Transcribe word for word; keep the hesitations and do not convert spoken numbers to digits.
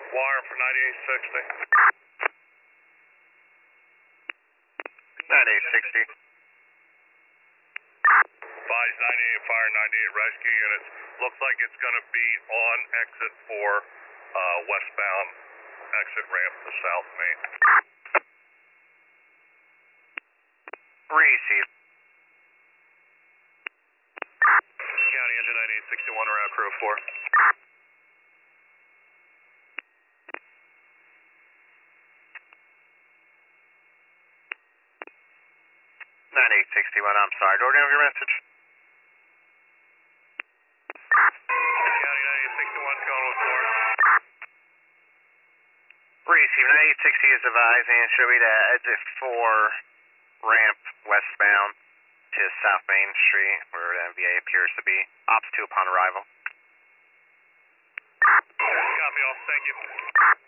Wire for ninety-eight sixty. ninety-eight sixty. Advise ninety-eight Fire, ninety-eight Rescue units. Looks like it's going to be on exit four, uh, westbound exit ramp to South Main. Receive. County engine ninety-eight sixty-one, route crew four. ninety-eight sixty-one, I'm sorry. Do I have your message? County ninety-eight sixty-one, going with four. Receive. ninety-eight sixty is advising it should be to exit four ramp westbound to South Main Street, where the M V A appears to be. Ops two upon arrival. Copy all. Thank you.